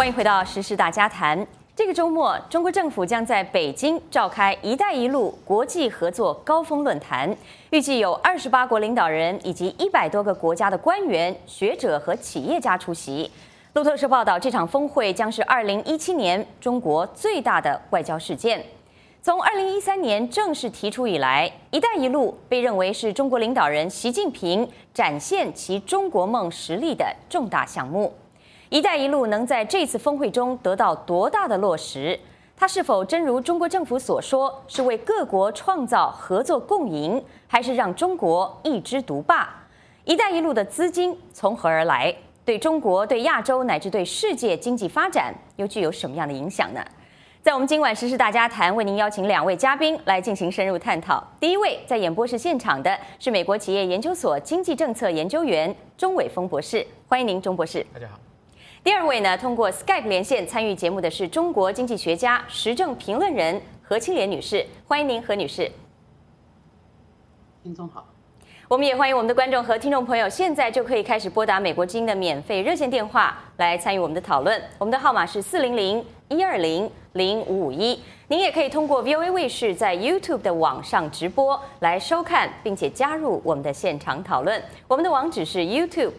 欢迎回到时事大家谈。这个周末，中国政府将在北京召开“一带一路”国际合作高峰论坛，预计有28国领导人以及100多个国家的官员、学者和企业家出席。路透社报道，这场峰会将是2017年中国最大的外交事件。从2013年正式提出以来，“一带一路”被认为是中国领导人习近平展现其中国梦实力的重大项目。“一带一路”能在这次峰会中得到多大的落实？它是否真如中国政府所说，是为各国创造合作共赢，还是让中国一枝独霸？“一带一路”的资金从何而来？对中国、对亚洲乃至对世界经济发展又具有什么样的影响呢？在我们今晚时事大家谈，为您邀请2位嘉宾来进行深入探讨。第一位在演播室现场的是美国企业研究所经济政策研究员钟伟峰博士，欢迎您，钟博士。 大家好。 第二位呢，通过 Skype 连线参与节目的是中国经济学家、时政评论人何清莲女士，欢迎您，何女士。 听众好。 我们也欢迎我们的观众和听众朋友，现在就可以开始拨打美国之音的免费热线电话来参与我们的讨论。我们的号码是400-120-0551。您也可以通过 VOA 卫视在 YouTube 的网上直播来收看，并且加入我们的现场讨论。我们的网址是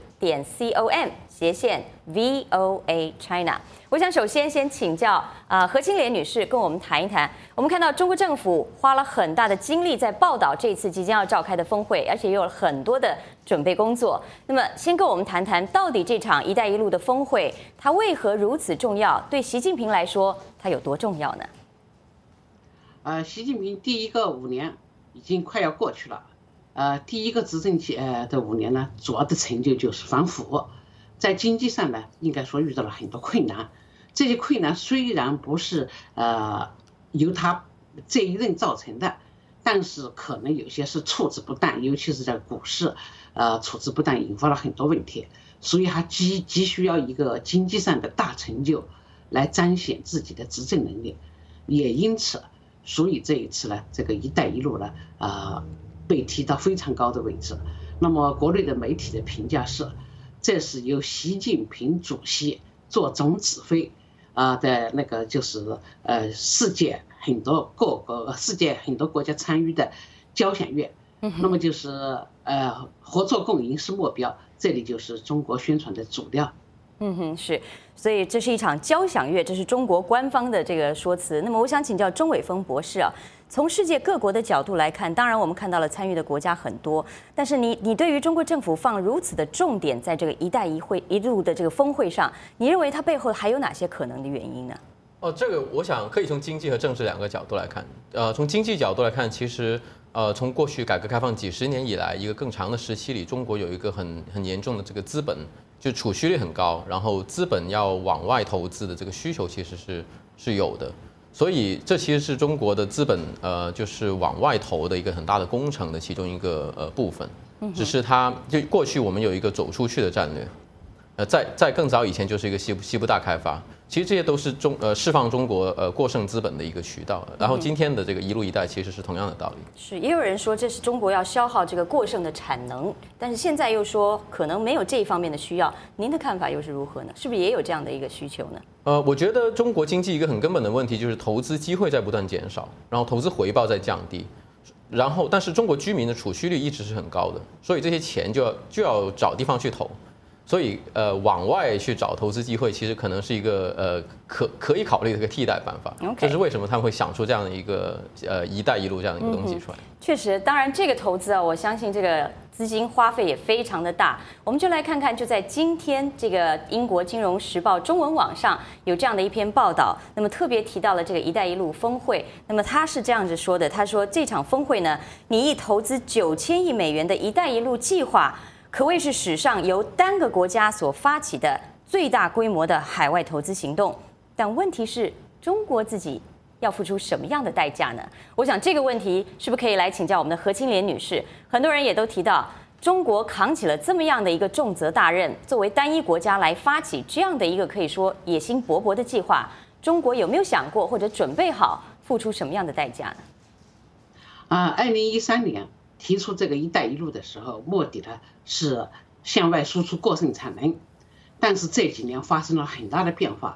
youtube.com/VOA China。我想首先请教何清莲女士跟我们谈一谈。我们看到中国政府花了很大的精力在报道这次即将要召开的峰会，而且也有了很多的准备工作。那么，先跟我们谈谈，到底这场“一带一路”的峰会它为何如此重要？对习近平来说，它有多重要呢？ 习近平第一个5年已经快要过去了。第一个执政期的5年呢，主要的成就就是反腐。在经济上呢，应该说遇到了很多困难。这些困难虽然不是由他这一任造成的，但是可能有些是处置不当，尤其是在股市处置不当，引发了很多问题。所以他急需要一个经济上的大成就来彰显自己的执政能力。也因此，所以这一次呢，这个“一带一路”呢被提到非常高的位置。那么国内的媒体的评价是，这是由习近平主席做总指挥的那个就是世界很多国家参与的交响乐。那么就是合作共赢是目标，这里就是中国宣传的主调。 是，所以这是一场交响乐，这是中国官方的这个说辞。那么我想请教钟伟峰博士啊，从世界各国的角度来看，当然我们看到了参与的国家很多，但是你对于中国政府放如此的重点在这个“一带一路”的这个峰会上，你认为它背后还有哪些可能的原因呢？ 这个我想可以从经济和政治2个角度来看。从经济角度来看，其实从过去改革开放几十年以来一个更长的时期里，中国有一个很严重的这个资本就储蓄率很高，然后资本要往外投资的这个需求其实是有的。所以这其实是中国的资本就是往外投的一个很大的工程的其中一个部分。只是它就过去我们有一个走出去的战略。在更早以前就是一个西部大开发，其实这些都是释放中国过剩资本的一个渠道。然后今天的这个“一路一带”其实是同样的道理。 是，也有人说这是中国要消耗这个过剩的产能，但是现在又说可能没有这一方面的需要。您的看法又是如何呢？是不是也有这样的一个需求呢？ 我觉得中国经济一个很根本的问题就是投资机会在不断减少，然后投资回报在降低。但是中国居民的储蓄率一直是很高的，所以这些钱就要找地方去投。所以往外去找投资机会，其实可能是一个可以考虑的一个替代办法。这是为什么他们会想出这样的一个“一带一路”这样的一个东西出来。 确实，当然这个投资我相信这个资金花费也非常的大。我们就来看看，就在今天这个英国金融时报中文网上有这样的一篇报道，那么特别提到了这个“一带一路”峰会。那么他是这样子说的，他说这场峰会呢，拟议投资9000亿美元的“一带一路”计划，可谓是史上由单个国家所发起的最大规模的海外投资行动。但问题是，中国自己要付出什么样的代价呢？我想这个问题是不是可以来请教我们的何清莲女士？很多人也都提到，中国扛起了这么样的一个重责大任，作为单一国家来发起这样的一个可以说野心勃勃的计划，中国有没有想过或者准备好付出什么样的代价呢 ？2013年提出这个“一带一路”的时候，目的呢是向外输出过剩产能，但是这几年发生了很大的变化。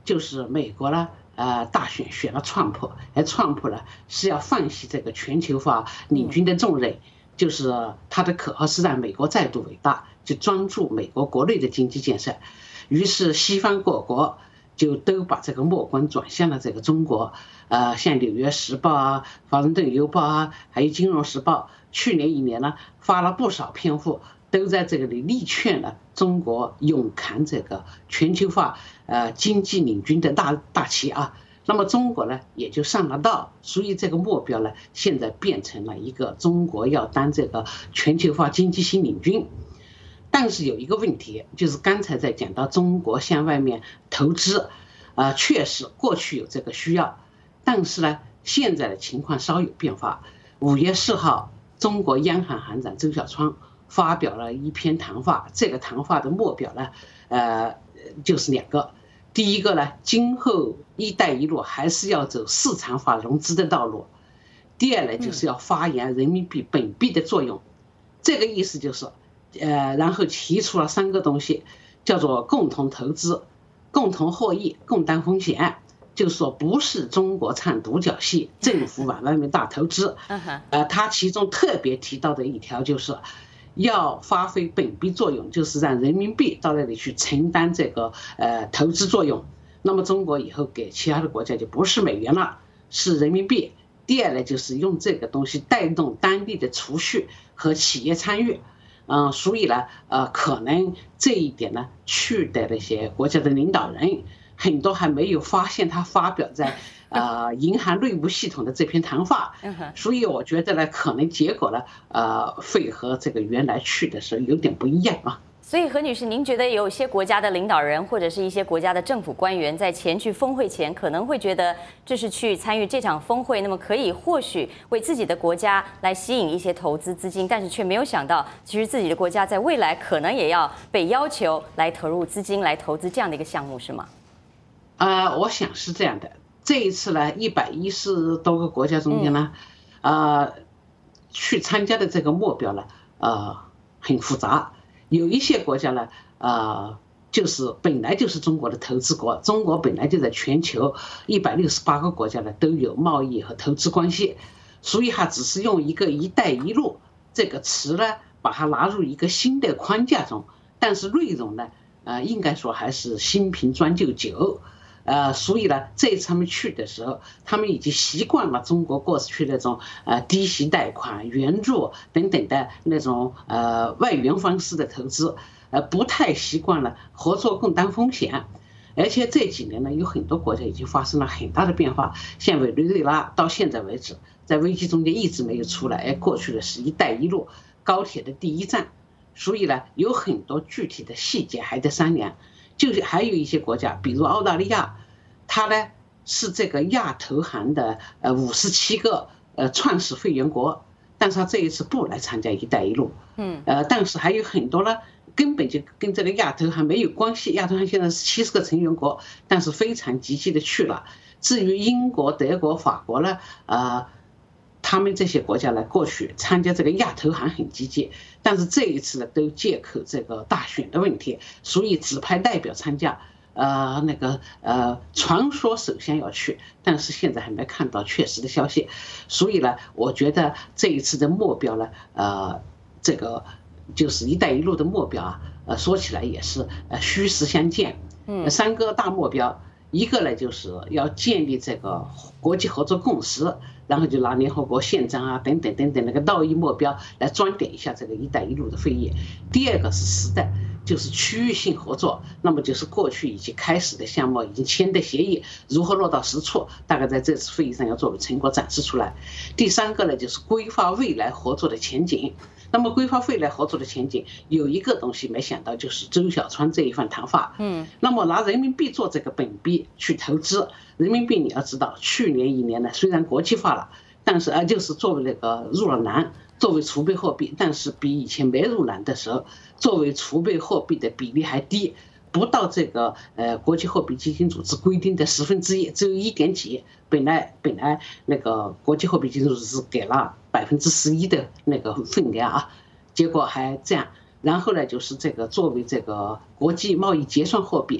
就是美国呢，大选了川普，而川普呢是要放弃这个全球化领军的重任，就是他的口号是让美国再度伟大，就专注美国国内的经济建设。于是西方各国就都把这个目光转向了这个中国，像《纽约时报》啊、《华盛顿邮报》啊，还有《金融时报》，去年1年呢发了不少篇幅，都在这里力劝了中国勇扛这个全球化经济领军的大旗啊。那么中国呢也就上了道，所以这个目标呢现在变成了一个中国要当这个全球化经济新领军。但是有一个问题，就是刚才在讲到中国向外面投资，确实过去有这个需要，但是呢现在的情况稍有变化。5月4号，中国央行行长周小川发表了一篇谈话，这个谈话的目标呢，就是2个。第一个呢，今后“一带一路”还是要走市场化融资的道路。第二呢，就是要发扬人民币本币的作用。这个意思就是，然后提出了3个东西，叫做共同投资、共同获益、共担风险。就是说，不是中国唱独角戏，政府往外面大投资。他其中特别提到的一条就是，要发挥本币作用，就是让人民币到那里去承担这个投资作用。那么中国以后给其他的国家就不是美元了，是人民币。第二呢，就是用这个东西带动当地的储蓄和企业参与。所以呢，可能这一点呢，去的那些国家的领导人很多还没有发现他发表在银行内部系统的这篇谈话，所以我觉得呢，可能结果呢，会和这个原来去的时候有点不一样啊。 所以何女士，您觉得有一些国家的领导人或者是一些国家的政府官员在前去峰会前，可能会觉得这是去参与这场峰会，那么可以或许为自己的国家来吸引一些投资资金，但是却没有想到，其实自己的国家在未来可能也要被要求来投入资金来投资这样的一个项目，是吗？ 我想是这样的。这一次呢，110多个国家中间呢，去参加的这个目标呢，很复杂。有一些国家呢，就是本来就是中国的投资国，中国本来就在全球168个国家呢都有贸易和投资关系，所以它只是用一个“一带一路”这个词呢，把它纳入一个新的框架中，但是内容呢，应该说还是新瓶装旧酒。所以呢，这一次他们去的时候，他们已经习惯了中国过去那种低息贷款、援助等等的那种外援方式的投资，不太习惯了合作共担风险。而且这几年呢，有很多国家已经发生了很大的变化，像委内瑞拉到现在为止，在危机中间一直没有出来，而过去的是一带一路高铁的第一站，所以呢，有很多具体的细节还在商量。就是还有一些国家，比如澳大利亚，它呢是这个亚投行的57个创始会员国，但是它这一次不来参加一带一路。但是还有很多呢，根本就跟这个亚投行没有关系。亚投行现在是70个成员国，但是非常积极的去了。至于英国、德国、法国呢，他们这些国家呢，过去参加这个亚投行很积极，但是这一次呢，都借口这个大选的问题，所以只派代表参加。传说首相要去，但是现在还没看到确实的消息。所以呢，我觉得这一次的目标呢，这个就是一带一路的目标啊，说起来也是虚实相间。3个大目标，一个呢就是要建立这个国际合作共识，然后就拿联合国宪章啊等等等等那个道义目标来装点一下这个一带一路的会议。第二个是实的，就是区域性合作，那么就是过去已经开始的项目，已经签的协议如何落到实处，大概在这次会议上要作为成果展示出来。第3个呢，就是规划未来合作的前景。那么规划未来合作的前景，有一个东西没想到，就是周小川这一番谈话。那么拿人民币做这个本币去投资，人民币你要知道，去年1年呢，虽然国际化了，但是就是作为那个入了篮，作为储备货币，但是比以前没入篮的时候，作为储备货币的比例还低，不到这个国际货币基金组织规定的1/10，只有1点几。本来那个国际货币基金组织给了11%的那个份量啊，结果还这样。然后呢，就是这个作为这个国际贸易结算货币，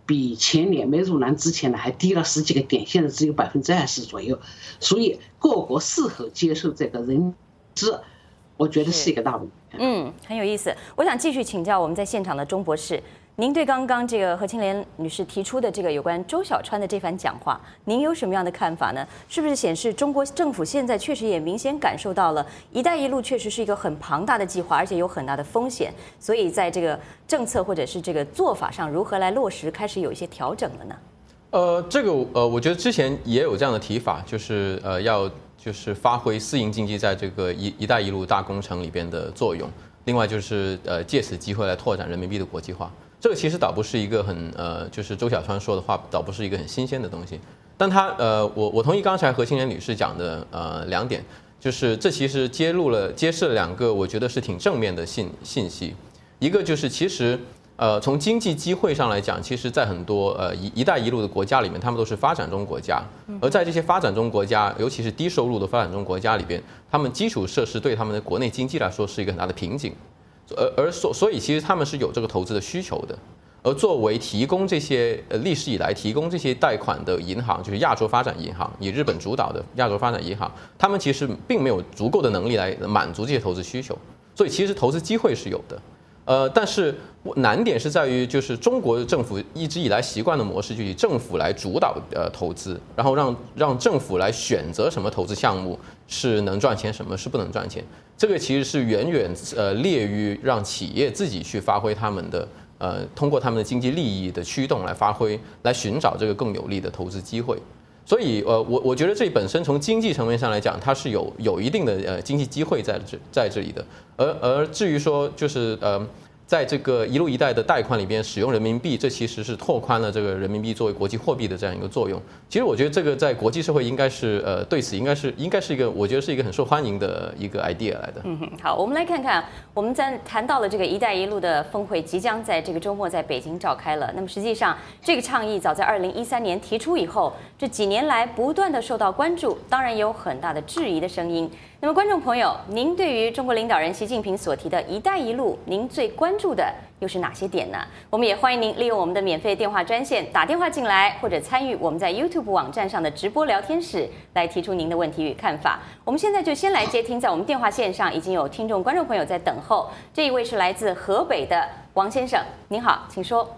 比前年没入栏之前呢还低了10几个点，现在只有20%左右，所以各国是否接受这个人质，我觉得是一个大问题。 很有意思。我想继续请教我们在现场的钟博士，您对刚刚这个何青莲女士提出的这个有关周小川的这番讲话，您有什么样的看法呢？是不是显示中国政府现在确实也明显感受到了“一带一路”确实是一个很庞大的计划，而且有很大的风险，所以在这个政策或者是这个做法上如何来落实，开始有一些调整了呢？ 我觉得之前也有这样的提法，就是要发挥私营经济在这个“一带一路”大工程里边的作用。另外就是借此机会来拓展人民币的国际化。这个其实倒不是一个很就是周小川说的话，倒不是一个很新鲜的东西。但我同意刚才何青莲女士讲的2点，就是这其实揭示了2个我觉得是挺正面的信息。一个就是其实从经济机会上来讲，其实在很多一带一路的国家里面，他们都是发展中国家，而在这些发展中国家，尤其是低收入的发展中国家里边，他们基础设施对他们的国内经济来说是一个很大的瓶颈。所以其实他们是有这个投资的需求的，而作为提供这些历史以来提供这些贷款的银行，就是亚洲发展银行，以日本主导的亚洲发展银行，他们其实并没有足够的能力来满足这些投资需求，所以其实投资机会是有的，但是难点是在于，就是中国政府一直以来习惯的模式，就以政府来主导投资，然后让政府来选择什么投资项目是能赚钱，什么是不能赚钱。这个其实是远远劣于让企业自己去发挥他们的通过他们的经济利益的驱动来寻找这个更有利的投资机会。所以我觉得这本身从经济层面上来讲，它是有一定的经济机会在这里的。而至于说就是在这个一路一带的贷款里边使用人民币，这其实是拓宽了这个人民币作为国际货币的这样一个作用。其实我觉得这个在国际社会应该是对此应该是一个我觉得是一个很受欢迎的一个 idea 来的。 好，我们来看看，我们在谈到了这个“一带一路”的峰会即将在这个周末在北京召开了。那么实际上，这个倡议早在2013年提出以后，这几年来不断的受到关注，当然也有很大的质疑的声音。那么观众朋友，您对于中国领导人习近平所提的“一带一路”，您最关注的又是哪些点呢？我们也欢迎您利用我们的免费电话专线打电话进来，或者参与我们在 YouTube 网站上的直播聊天室来提出您的问题与看法。我们现在就先来接听，在我们电话线上已经有听众观众朋友在等候。这一位是来自河北的王先生，您好，请说。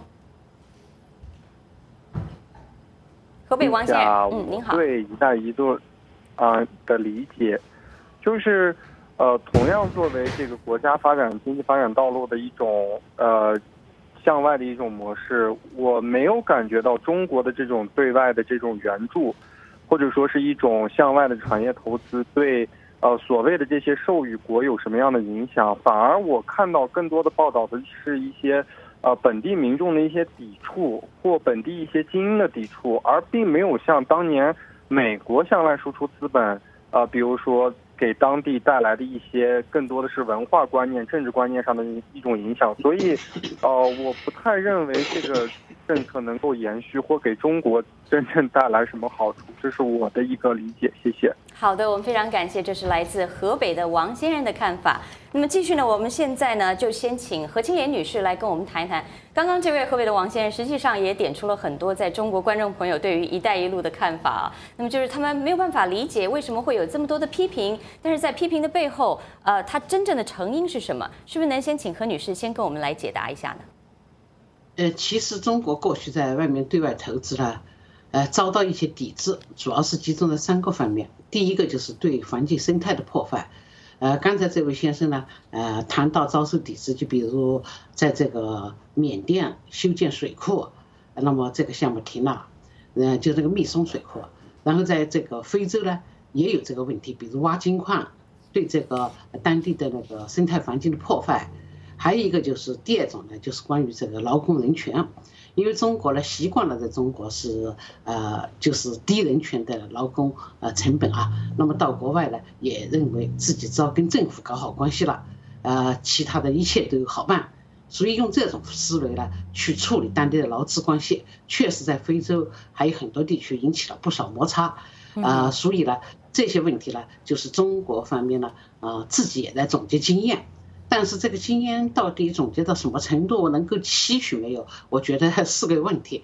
河北王先生，您好。 对“一带一路”的理解，就是同样作为这个国家经济发展道路的一种向外的一种模式，我没有感觉到中国的这种对外的这种援助，或者说是一种向外的产业投资对所谓的这些授予国有什么样的影响。反而我看到更多的报道的是一些本地民众的一些抵触，或本地一些精英的抵触，而并没有像当年美国向外输出资本比如说给当地带来的一些更多的是文化观念、政治观念上的一种影响。所以我不太认为这个政策能够延续或给中国真正带来什么好处，这是我的一个理解。谢谢。 好的，我们非常感谢，这是来自河北的王先生的看法。那么继续呢，我们现在呢就先请何青莲女士来跟我们谈一谈。刚刚这位河北的王先生实际上也点出了很多在中国观众朋友对于“一带一路”的看法啊。那么就是他们没有办法理解为什么会有这么多的批评，但是在批评的背后，它真正的成因是什么？是不是能先请何女士先跟我们来解答一下呢？ 其实中国过去在外面对外投资呢，遭到一些抵制，主要是集中在3个方面。第一个就是对环境生态的破坏。刚才这位先生呢，谈到遭受抵制，就比如在这个缅甸修建水库，那么这个项目停了，就这个密松水库。然后在这个非洲呢，也有这个问题，比如挖金矿，对这个当地的那个生态环境的破坏。还有一个就是第2种呢，就是关于这个劳工人权。因为中国呢习惯了在中国是就是低人权的劳工成本啊，那么到国外呢也认为自己只要跟政府搞好关系了，其他的一切都有好办，所以用这种思维呢去处理当地的劳资关系，确实在非洲还有很多地区引起了不少摩擦，所以呢这些问题呢就是中国方面呢自己也在总结经验。但是这个经验到底总结到什么程度，能够吸取没有？我觉得是个问题。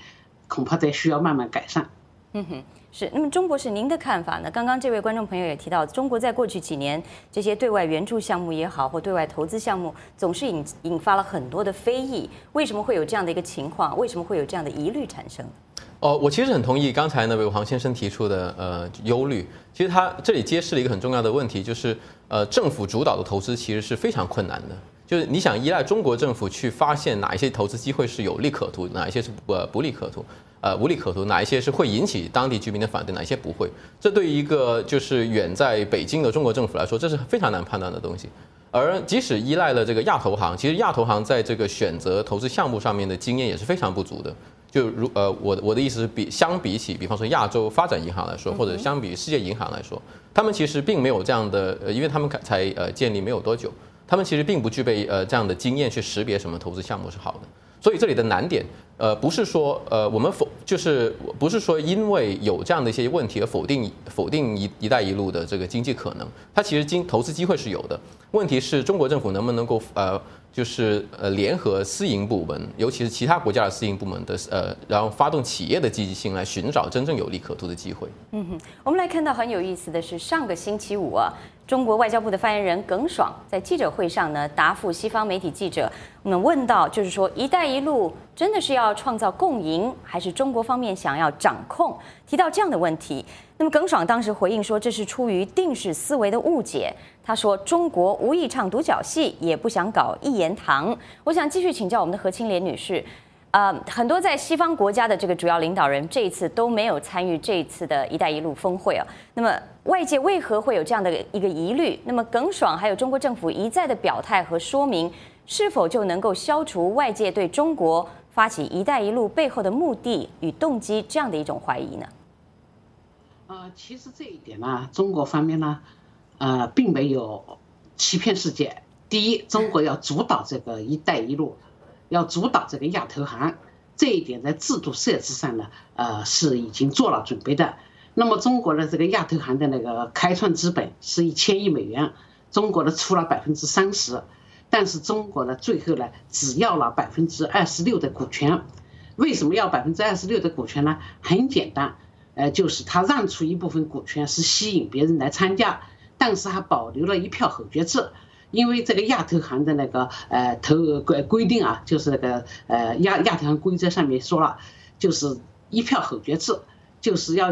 恐怕得需要慢慢改善。 是。那么钟博士，您的看法呢？刚刚这位观众朋友也提到，中国在过去几年这些对外援助项目也好，或对外投资项目，总是引发了很多的非议。为什么会有这样的一个情况？为什么会有这样的疑虑产生？ 我其实很同意刚才那位黄先生提出的忧虑。其实他这里揭示了一个很重要的问题，就是政府主导的投资其实是非常困难的。就是你想依赖中国政府去发现哪一些投资机会是有利可图，哪一些是不利可图，无利可图，哪一些是会引起当地居民的反对，哪一些不会。这对于一个就是远在北京的中国政府来说，这是非常难判断的东西。而即使依赖了这个亚投行，其实亚投行在这个选择投资项目上面的经验也是非常不足的。就我的意思是相比起比方说亚洲发展银行来说，或者相比世界银行来说，他们其实并没有这样的，因为他们才建立没有多久。他们其实并不具备这样的经验去识别什么投资项目是好的，所以这里的难点不是说我们不是说因为有这样的一些问题而否定一带一路的这个经济可能，它其实投资机会是有的，问题是中国政府能不能够联合私营部门，尤其是其他国家的私营部门的然后发动企业的积极性来寻找真正有利可图的机会。 我们来看到很有意思的是，上个星期五啊，中国外交部的发言人耿爽在记者会上呢答复西方媒体记者，我们问到就是说，一带一路真的是要创造共赢，还是中国方面想要掌控？提到这样的问题，那么耿爽当时回应说，这是出于定式思维的误解。他说，中国无意唱独角戏，也不想搞一言堂。我想继续请教我们的何清莲女士。很多在西方国家的这个主要领导人这一次都没有参与这一次的一带一路峰会啊。那么外界为何会有这样的一个疑虑？那么耿爽还有中国政府一再的表态和说明，是否就能够消除外界对中国发起一带一路背后的目的与动机这样的一种怀疑呢？ 其实这一点呢，中国方面呢，并没有欺骗世界。第一，中国要主导这个一带一路。要主导这个亚投行，这一点在制度设置上呢，是已经做了准备的。那么中国的这个亚投行的那个开创资本是1000亿美元，中国的出了30%，但是中国呢最后呢只要了26%的股权。为什么要26%的股权呢？很简单，就是他让出一部分股权是吸引别人来参加，但是还保留了一票否决制。因为这个亚投行的那个规定啊，就是那个亚投行规则上面说了，就是一票否决制，就是要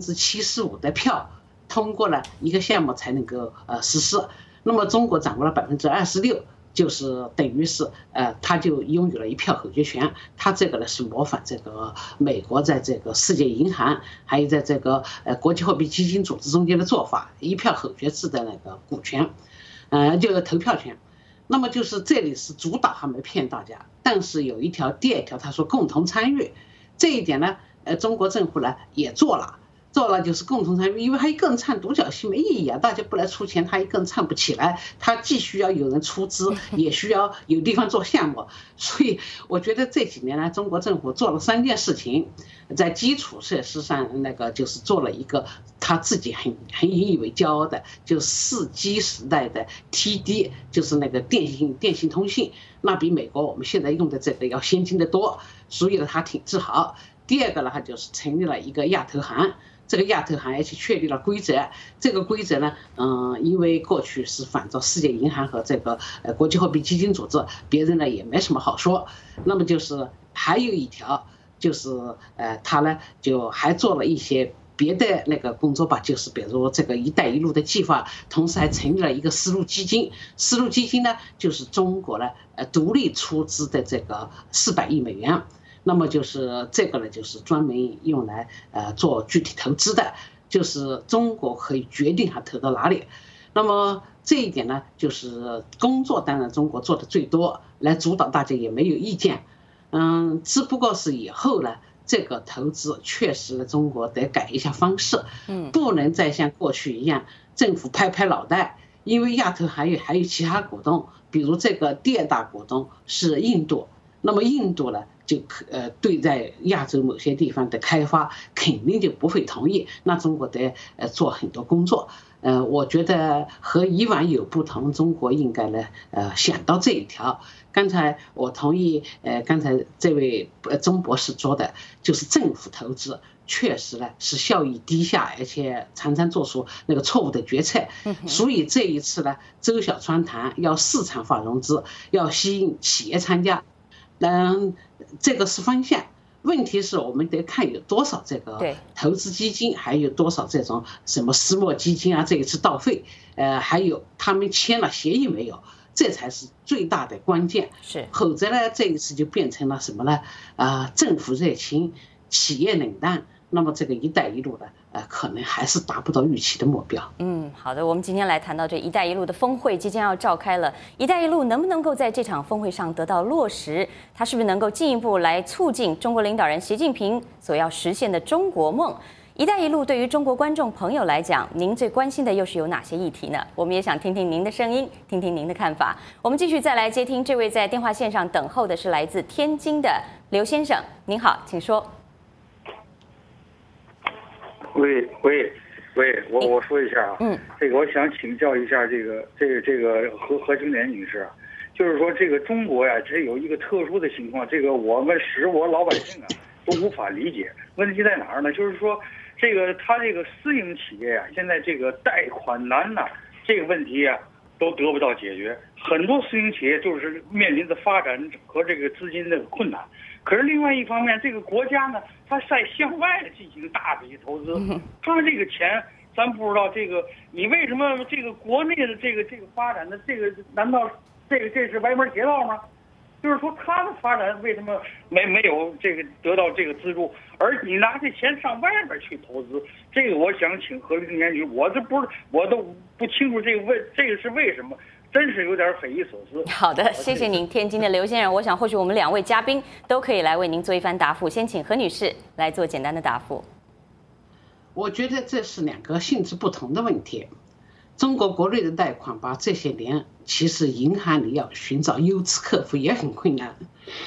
75%的票通过了一个项目才能够实施。那么中国掌握了26%，就是等于是他就拥有了一票否决权。他这个呢是模仿这个美国在这个世界银行还有在这个国际货币基金组织中间的做法，一票否决制的那个股权。就是投票权。那么就是这里是主导还没骗大家，但是有第2条他说共同参与，这一点呢中国政府呢也做了就是共同参与。因为他一个人唱独角戏没意义啊，大家不来出钱他一个人唱不起来，他既需要有人出资，也需要有地方做项目。所以我觉得这几年呢中国政府做了3件事情，在基础设施上那个就是做了一个他自己很引以为骄傲的，就4G 时代的 TD， 就是那个电信通信，那比美国我们现在用的这个要先进的多，所以呢他挺自豪。第2个呢，他就是成立了一个亚投行，这个亚投行而且确立了规则。这个规则呢，因为过去是反照世界银行和这个国际货币基金组织，别人呢也没什么好说。那么就是还有一条，就是他呢就还做了一些别的那个工作吧，就是比如这个一带一路的计划，同时还成立了一个丝路基金。丝路基金呢，就是中国呢独立出资的这个400亿美元。那么就是这个呢，就是专门用来做具体投资的，就是中国可以决定它投到哪里。那么这一点呢，就是工作当然中国做的最多，来主导大家也没有意见。只不过是以后呢，这个投资确实呢，中国得改一下方式，不能再像过去一样，政府拍拍脑袋。因为亚投还有其他股东，比如这个第2大股东是印度，那么印度呢就对在亚洲某些地方的开发肯定就不会同意，那中国得做很多工作。我觉得和以往有不同，中国应该呢想到这一条。 刚才我同意，刚才这位钟博士说的，就是政府投资确实呢是效益低下，而且常常做出那个错误的决策。所以这一次呢，周小川谈要市场化融资，要吸引企业参加，这个是方向。问题是我们得看有多少这个投资基金，还有多少这种什么私募基金啊，这一次到位，还有他们签了协议没有？这才是最大的关键。 是， 否则呢，这一次就变成了什么呢？政府热情，企业冷淡，那么这个“一带一路”呢，可能还是达不到预期的目标。 好的，我们今天来谈到这“一带一路”的峰会即将要召开了，“一带一路”能不能够在这场峰会上得到落实？它是不是能够进一步来促进中国领导人习近平所要实现的中国梦？“一带一路”对于中国观众朋友来讲，您最关心的又是有哪些议题呢？我们也想听听您的声音，听听您的看法。我们继续再来接听这位在电话线上等候的是来自天津的刘先生，您好，请说。 喂，我说一下啊，这个我想请教一下这个何青莲女士啊，就是说这个中国呀，这有一个特殊的情况，这个我老百姓啊都无法理解。问题在哪儿呢？就是说他这个私营企业啊，现在这个贷款难呐，这个问题啊都得不到解决，很多私营企业就是面临着发展和这个资金的困难。可是另外一方面，这个国家呢，它在向外进行大笔投资，它这个钱，咱不知道这个你为什么这个国内的这个发展的这个，难道这是歪门邪道吗？就是说它的发展为什么没有这个得到这个资助，而你拿这钱上外边去投资，这个我想请何青莲女士，我都不清楚这个是为什么。真是有点匪夷所思。 好的，谢谢您，天津的刘先生。我想或许我们两位嘉宾都可以来为您做一番答复。先请何女士来做简单的答复。 我觉得这是两个性质不同的问题。中国国内的贷款吧，这些年其实银行里要寻找优质客户也很困难。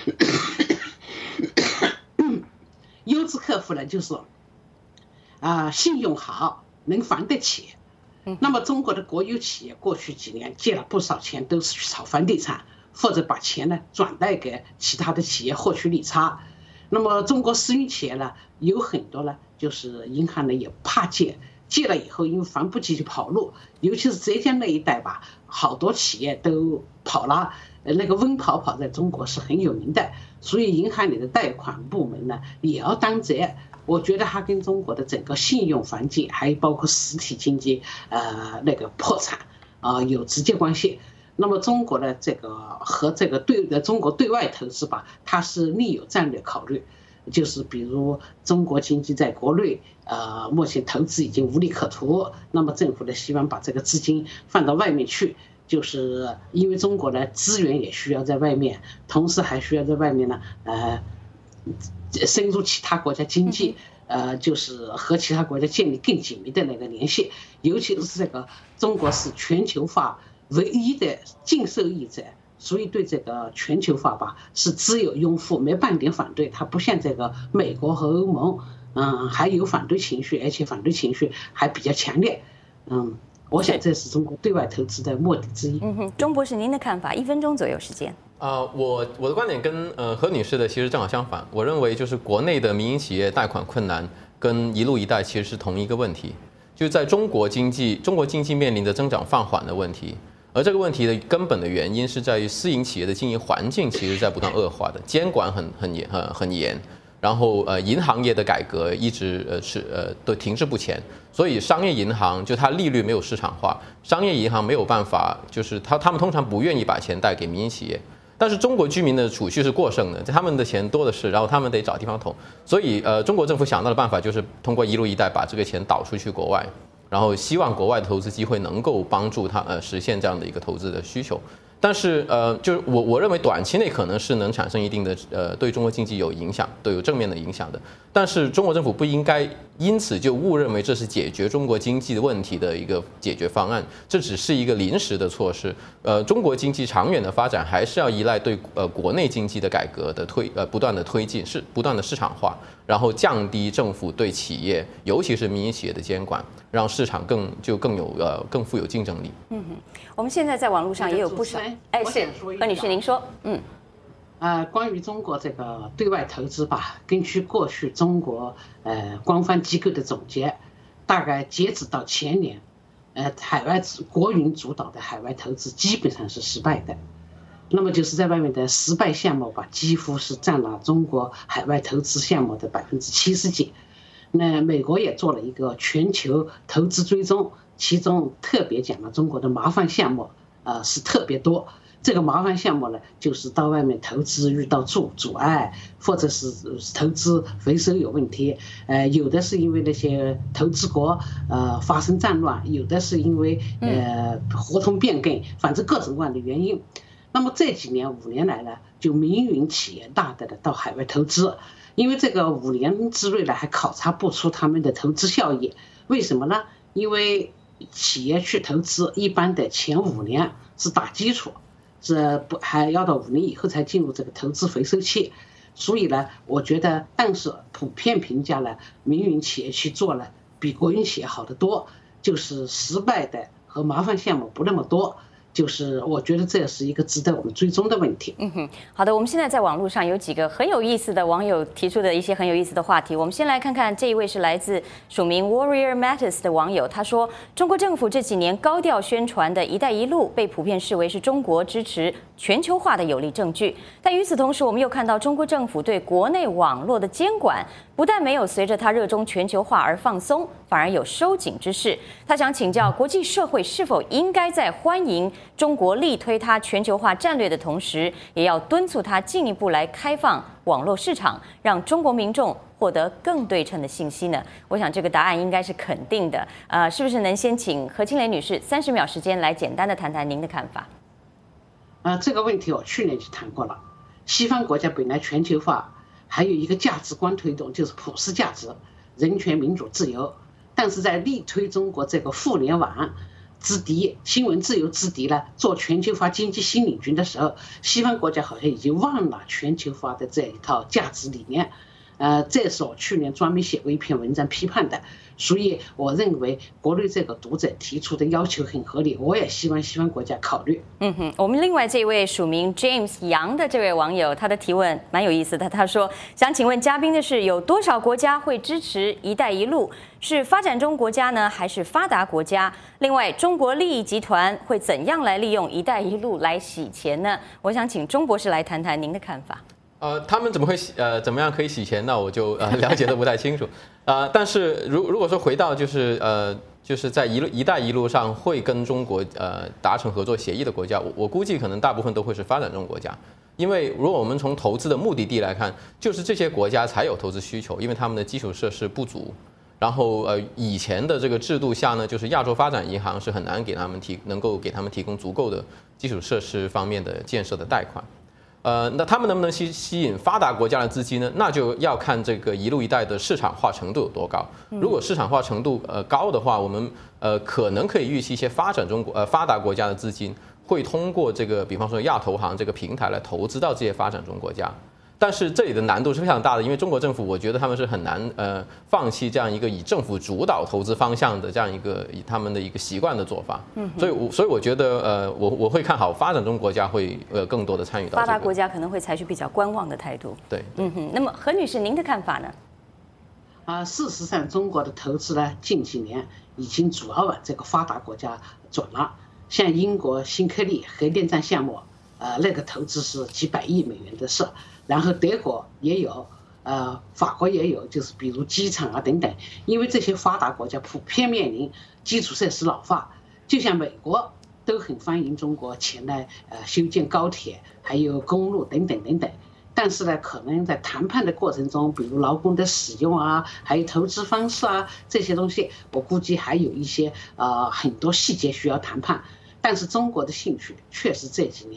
优质客户呢，就是信用好，能还得起。那么中国的国有企业过去几年借了不少钱，都是去炒房地产，或者把钱呢转贷给其他的企业获取利差。那么中国私营企业呢，有很多呢，就是银行呢也怕借了以后，因为还不起就跑路，尤其是浙江那一带吧，好多企业都跑了。那个温跑在中国是很有名的，所以银行里的贷款部门呢也要担责。我觉得它跟中国的整个信用环境，还有包括实体经济那个破产有直接关系。那么中国的这个和这个中国对外投资吧，它是另有战略考虑，就是比如中国经济在国内目前投资已经无利可图，那么政府呢希望把这个资金放到外面去。就是因为中国的资源也需要在外面，同时还需要在外面呢，深入其他国家经济，就是和其他国家建立更紧密的那个联系。尤其是这个中国是全球化唯一的净受益者，所以对这个全球化吧是只有拥护，没半点反对。它不像这个美国和欧盟，还有反对情绪，而且反对情绪还比较强烈，我想这是中国对外投资的目的之一。 钟博士，您的看法？1分钟左右时间。 我的观点跟何女士的其实正好相反。我认为就是国内的民营企业贷款困难跟一路一带其实是同一个问题，就在中国经济面临着增长放缓的问题，而这个问题的根本的原因是在于私营企业的经营环境其实在不断恶化的，监管很严。然后银行业的改革一直都停滞不前，所以商业银行就它利率没有市场化，商业银行没有办法，就是他们通常不愿意把钱贷给民营企业，但是中国居民的储蓄是过剩的，他们的钱多的是，然后他们得找地方投，所以中国政府想到的办法就是通过一路一带把这个钱导出去国外，然后希望国外的投资机会能够帮助它实现这样的一个投资的需求。但是就是我认为短期内可能是能产生一定的对中国经济有影响，都有正面的影响的。但是中国政府不应该因此就误认为这是解决中国经济的问题的一个解决方案，这只是一个临时的措施。中国经济长远的发展还是要依赖对国内经济的改革的不断的推进，是不断的市场化，然后降低政府对企业，尤其是民营企业的监管，让市场更富有竞争力。 我们现在在网络上也有不少，是何女士您说， 关于中国这个对外投资吧，根据过去中国官方机构的总结，大概截止到前年，海外国营主导的海外投资基本上是失败的。那么就是在外面的失败项目吧，几乎是占了中国海外投资项目的70%几。那美国也做了一个全球投资追踪，其中特别讲了中国的麻烦项目，是特别多。这个麻烦项目呢，就是到外面投资遇到阻碍，或者是投资回收有问题，有的是因为那些投资国发生战乱，有的是因为合同变更，反正各种各样的原因。那么这几年5年来呢，就民营企业大胆的到海外投资，因为这个5年之内呢还考察不出他们的投资效益，为什么呢？因为企业去投资一般的前5年是打基础。还要到5年以后才进入这个投资回收期，所以呢，我觉得，但是普遍评价呢，民营企业去做了比国营企业好得多，就是失败的和麻烦项目不那么多。就是我觉得这是一个值得我们追踪的问题。 好的，我们现在在网络上有几个很有意思的网友提出的一些很有意思的话题，我们先来看看这一位是来自署名 Warrior Matters 的网友，他说中国政府这几年高调宣传的一带一路被普遍视为是中国支持全球化的有力证据，但与此同时我们又看到中国政府对国内网络的监管不但没有随着他热衷全球化而放松，反而有收紧之势。他想请教国际社会是否应该在欢迎中国力推他全球化战略的同时，也要敦促他进一步来开放网络市场，让中国民众获得更对称的信息呢？我想这个答案应该是肯定的。是不是能先请何清蕾女士30秒时间来简单的谈谈您的看法？ 这个问题我去年就谈过了。西方国家本来全球化还有一个价值观推动，就是普世价值、人权、民主、自由。但是在力推中国这个互联网之敌、新闻自由之敌呢，做全球化经济新领军的时候，西方国家好像已经忘了全球化的这一套价值理念。这是我去年专门写过一篇文章批判的。所以我认为国内这个读者提出的要求很合理，我也希望西方国家考虑。 我们另外这位署名 James 杨的这位网友，他的提问蛮有意思的。他说想请问嘉宾的是，有多少国家会支持一带一路？是发展中国家呢，还是发达国家？另外中国利益集团会怎样来利用一带一路来洗钱呢？我想请钟博士来谈谈您的看法。 他们怎么样可以洗钱呢？我就了解的不太清楚。但是如果说回到就是在一带一路上会跟中国达成合作协议的国家，我估计可能大部分都会是发展中国家，因为如果我们从投资的目的地来看，就是这些国家才有投资需求，因为他们的基础设施不足。然后以前的这个制度下呢，就是亚洲发展银行是很难能够给他们提供足够的基础设施方面的建设的贷款。那他们能不能吸引发达国家的资金呢？那就要看这个一路一带的市场化程度有多高。如果市场化程度高的话，我们可能可以预期一些发达国家的资金会通过这个，比方说亚投行这个平台来投资到这些发展中国家。但是这里的难度是非常大的，因为中国政府我觉得他们是很难放弃这样一个以政府主导投资方向的这样一个以他们的一个习惯的做法。所以我觉得我会看好发展中国家会更多的参与到、 发达国家可能会采取比较观望的态度。 对， 那么何女士您的看法呢？ 事实上中国的投资呢，近几年已经主要往这个发达国家转了，像英国新科利核电站项目，那个投资是几百亿美元的事。然后德国也有，法国也有，就是比如机场啊等等，因为这些发达国家普遍面临基础设施老化，就像美国都很欢迎中国前来修建高铁，还有公路等等等等。但是呢，可能在谈判的过程中，比如劳工的使用啊，还有投资方式啊这些东西，我估计还有一些很多细节需要谈判。但是中国的兴趣确实这几年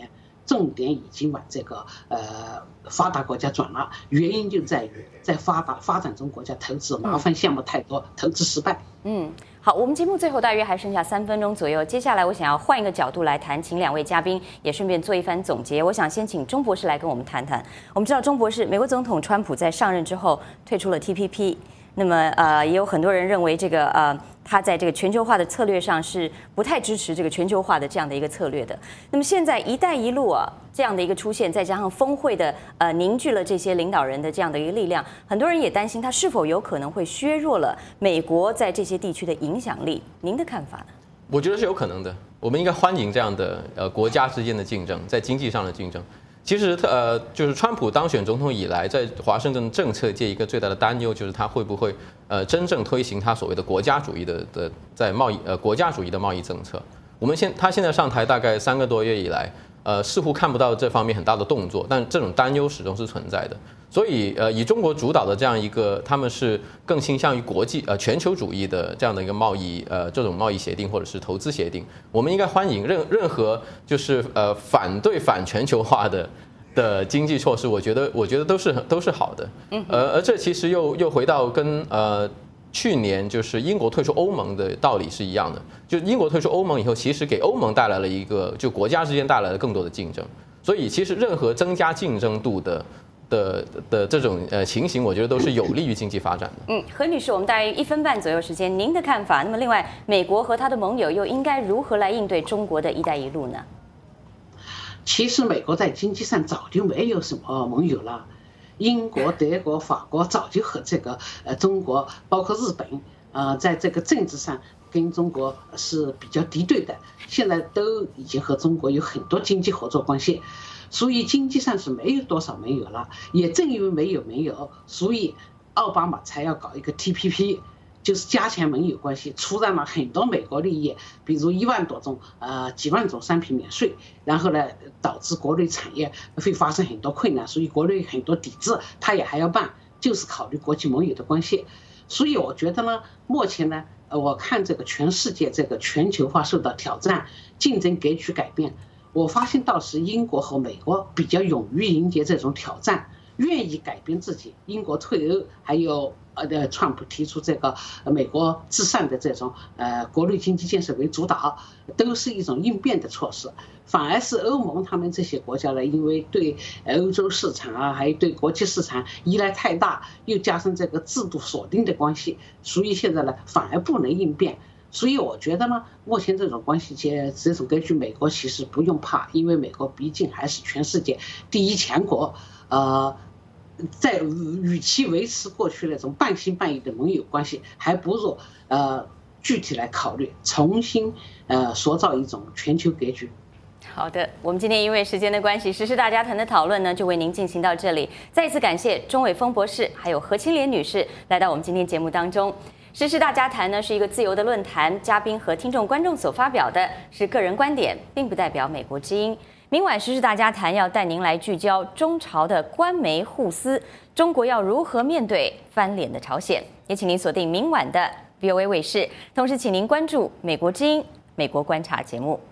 重点已经往这个发达国家转了，原因就在于在发展中国家投资麻烦项目太多，投资失败。 好，我们节目最后大约还剩下3分钟左右，接下来我想要换一个角度来谈，请2位嘉宾也顺便做一番总结。我想先请钟博士来跟我们谈谈。我们知道钟博士，美国总统川普在上任之后退出了 TPP， 那么也有很多人认为这个他在这个全球化的策略上是不太支持这个全球化的这样的一个策略的。那么现在“一带一路”这样的一个出现，再加上峰会的凝聚了这些领导人的这样的一个力量，很多人也担心它是否有可能会削弱了美国在这些地区的影响力。您的看法呢？ 我觉得是有可能的。我们应该欢迎这样的国家之间的竞争，在经济上的竞争。其实就是川普当选总统以来，在华盛顿政策界一个最大的担忧就是他会不会真正推行他所谓的国家主义的在国家主义的贸易政策。他现在上台大概3个多月以来，似乎看不到这方面很大的动作，但这种担忧始终是存在的。所以以中国主导的这样一个，他们是更倾向于全球主义的这样的一个贸易这种贸易协定或者是投资协定，我们应该欢迎任何就是反全球化的经济措施，我觉得都是好的。而这其实又回到跟去年就是英国退出欧盟的道理是一样的，就英国退出欧盟以后，其实给欧盟带来了一个就国家之间带来了更多的竞争，所以其实任何增加竞争度的这种情形，我觉得都是有利于经济发展的。 何女士，我们大约1分半左右时间，您的看法？那么另外，美国和他的盟友又应该如何来应对中国的一带一路呢？ 其实美国在经济上早就没有什么盟友了。英国、德国、法国早就和这个中国，包括日本，在这个政治上跟中国是比较敌对的，现在都已经和中国有很多经济合作关系，所以经济上是没有多少盟友了。也正因为没有盟友，所以奥巴马才要搞一个 TPP。就是加强盟友关系，出让了很多美国利益，比如1万多种几万种商品免税，然后呢导致国内产业会发生很多困难，所以国内很多抵制他也还要办，就是考虑国际盟友的关系。所以我觉得呢，目前呢我看这个全世界这个全球化受到挑战，竞争格局改变，我发现倒是英国和美国比较勇于迎接这种挑战，愿意改变自己。英国退欧，还有川普提出这个美国至上的这种国内经济建设为主导，都是一种应变的措施。反而是欧盟他们这些国家呢，因为对欧洲市场还有对国际市场依赖太大，又加上这个制度锁定的关系，所以现在呢反而不能应变。所以我觉得呢，目前这种关系这种格局，美国其实不用怕，因为美国毕竟还是全世界第一强国，在与其维持过去那种半信半疑的盟友关系，还不如具体来考虑，重新塑造一种全球格局。 好的，我们今天因为时间的关系，时事大家谈的讨论呢，就为您进行到这里。再一次感谢钟伟峰博士还有何清莲女士来到我们今天节目当中。时事大家谈呢是一个自由的论坛，嘉宾和听众观众所发表的是个人观点，并不代表美国之音。明晚时事大家谈要带您来聚焦中朝的官媒互撕，中国要如何面对翻脸的朝鲜？也请您锁定明晚的 VOA 卫视，同时请您关注美国之音、美国观察节目。